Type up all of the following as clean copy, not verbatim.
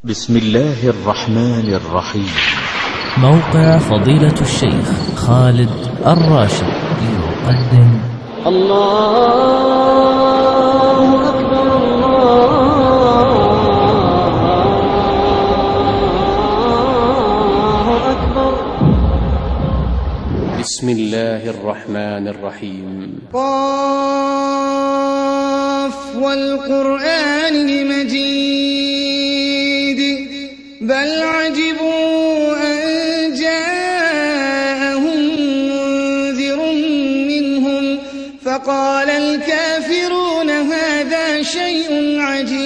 بسم الله الرحمن الرحيم. موقع فضيلة الشيخ خالد الراشد يقدم الله أكبر الله أكبر. بسم الله الرحمن الرحيم. قاف والقرآن المجيد بل عجبوا أن جاءهم منذر منهم فقال الكافرون هذا شيء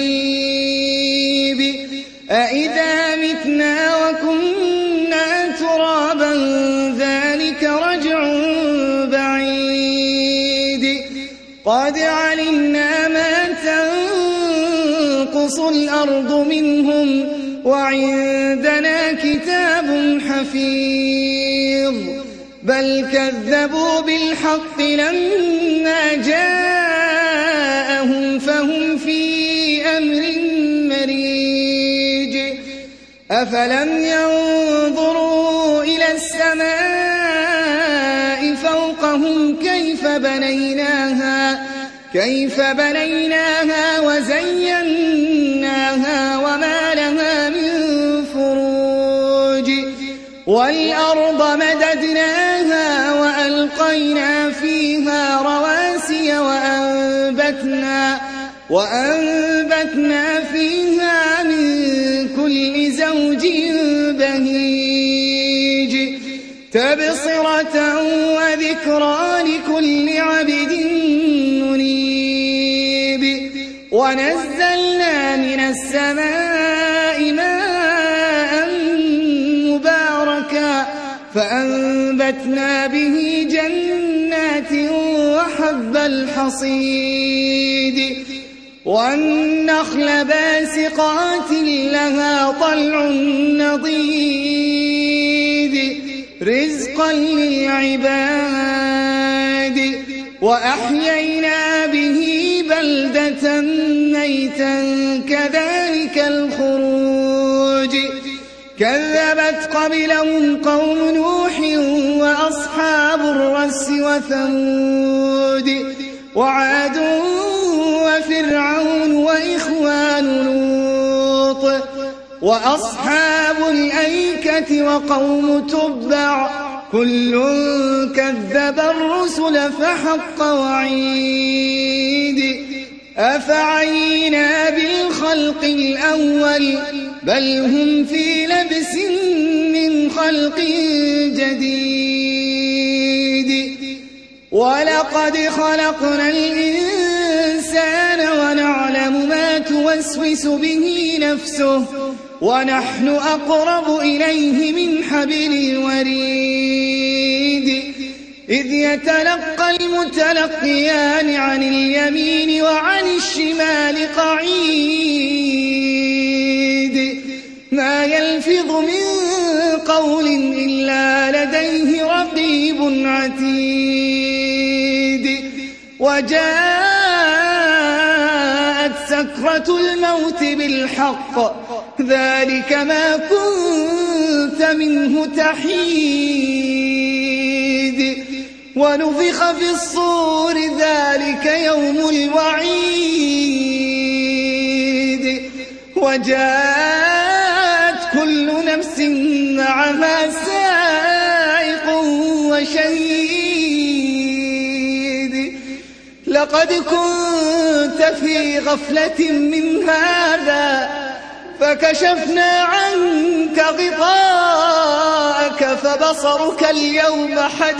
عجيب أإذا متنا وكنا ترابا ذلك رجع بعيد قد علمنا ما تنقص الأرض منهم وعندنا كتاب حفيظ بل كذبوا بالحق لما جاءهم فهم في أمر مريج أفلم ينظروا إلى السماء فوقهم كيف بنيناها وزيناها وما لها من فروج والأرض مددناها وألقينا فيها رواسي وأنبتنا فيها من كل زوج بهيج تبصرة وذكرى لكل عبد منيب ونزلنا من السماء ماء مباركا فأنبتنا به جنات وحب الحصيد والنخل باسقات لها طلع نضيد رزقا للعباد وأحيينا به بلدة ميتا كذلك الخروج كذبت قبلهم قوم نوح وأصحاب الرس وثمود وعاد وفرعون وإخوان لوط وأصحاب الأيكة وقوم تبع كل كذب الرسل فحق وعيد أفعينا بالخلق الأول بل هم في لبس من خلق جديد ولقد خلقنا الإنسان ونعلم ما توسوس به نفسه ونحن أقرب إليه من حبل الوريد إذ يتلقى المتلقيان عن اليمين وعن الشمال قعيد ما يلفظ من قول إلا لديه رقيب عتيد وجاءت سكرة الموت بالحق ذلك ما كنت منه تحيد ونفخ في الصور ذلك يوم الوعيد وجاءت كل نفس معها سائق وشهيد لقد كنت في غفلة من هذا فكشفنا عنك غطاءك فبصرك اليوم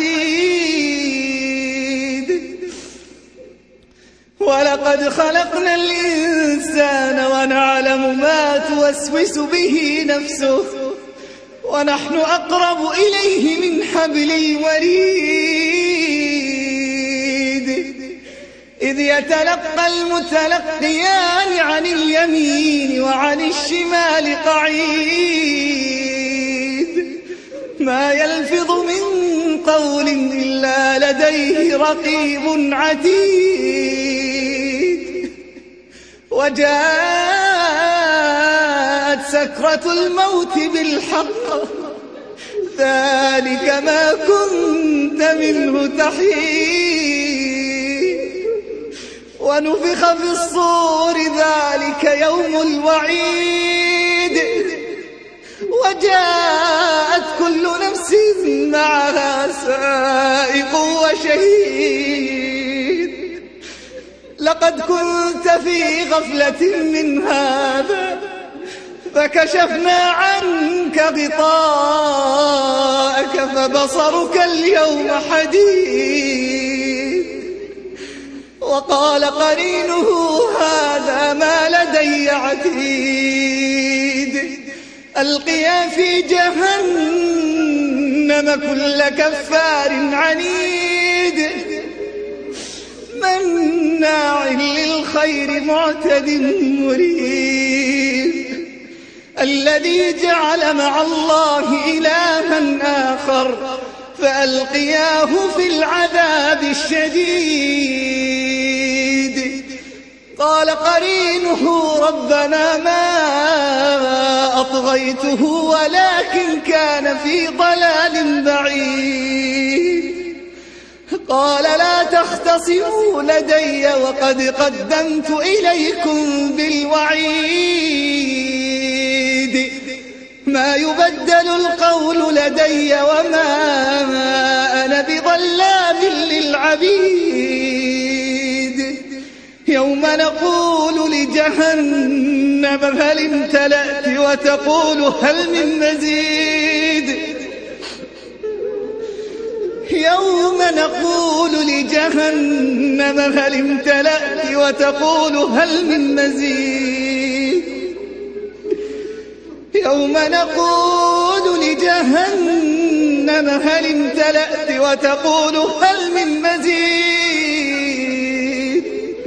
حديد ولقد خلقنا الإنسان ونعلم ما توسوس به نفسه ونحن أقرب إليه من حبل الوريد إذ يتلقى المتلقيان عن اليمين وعن الشمال قعيد ما يلفظ من قول إلا لديه رقيب عتيد وجاءت سكرة الموت بالحق ذلك ما كنت منه تحيد ونفخ في الصور ذلك يوم الوعيد وجاءت كل نفس معها سائق وشهيد لقد كنت في غفلة من هذا فكشفنا عنك غطاءك فبصرك اليوم حديد وقال قرينه هذا ما لدي عتيد ألقيا في جهنم كل كفار عنيد مناع للخير معتد مريب الذي جعل مع الله إلها آخر فألقياه في العذاب الشديد قال قرينه ربنا ما أطغيته ولكن كان في ضلال بعيد قال لا تختصموا لدي وقد قدمت إليكم بالوعيد ما يبدل القول لدي وما أنا بظلام للعبيد يوم نقول لجهنم هل امتلأت وتقول هل من مزيد يوم نقول لجهنم هل امتلأت وتقول هل من مزيد يوم نقول لجهنم هل امتلأت وتقول هل من مزيد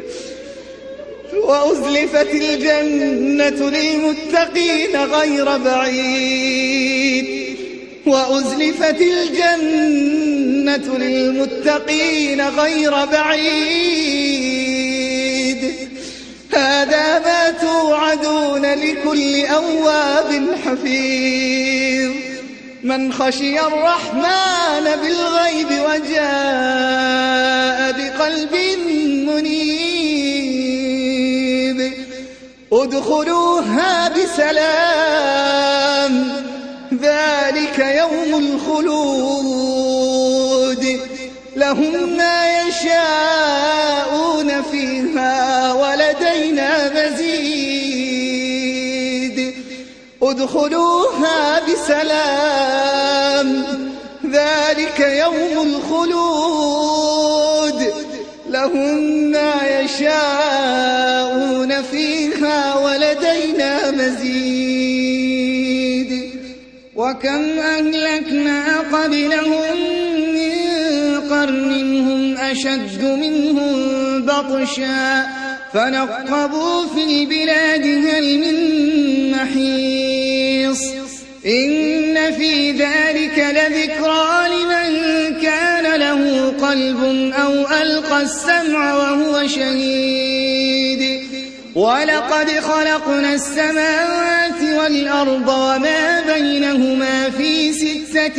وأزلفت الجنة للمتقين غير بعيد وأزلفت الجنة للمتقين غير بعيد هذا ما توعدون لكل أواب حفيظ من خشي الرحمن بالغيب وجاء بقلب منيب ادخلوها بسلام ذلك يوم الخلود لهم ما يشاءون فيها ولدينا مزيد ادخلوها بسلام ذلك يوم الخلود لهم ما يشاءون فيها ولدينا مزيد وكم أهلكنا قبلهم من قرن هم أشد منهم بطشا فنقبوا في البلاد هل من محيص إن في ذلك لذكرى لمن كان له قلب أو ألقى السمع وهو شهيد ولقد خلقنا السماوات والأرض وما بينهما في 6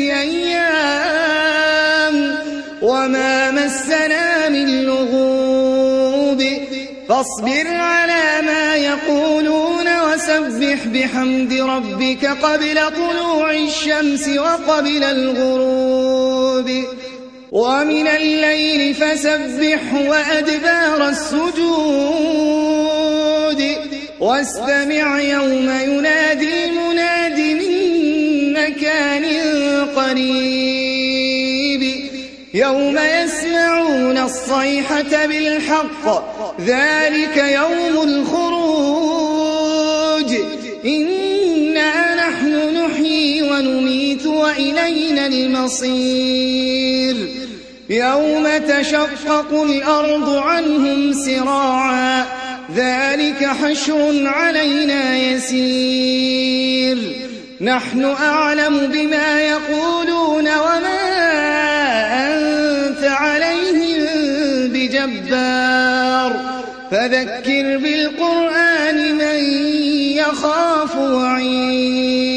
أيام وما مسنا من لغوب فاصبر على ما يقولون وسبح بحمد ربك قبل طلوع الشمس وقبل الغروب ومن الليل فسبحه وأدبار السجود واستمع يوم ينادي مناد من مكان قريب يوم يسمعون الصيحة بالحق ذلك يوم الخروج إنا نحن نحيي ونميت وإلينا المصير يوم تشقق الأرض عنهم سراعا ذلك حشر علينا يسير نحن أعلم بما يقولون وما أنت عليهم بجبار فذكر بالقرآن من يخاف وعيد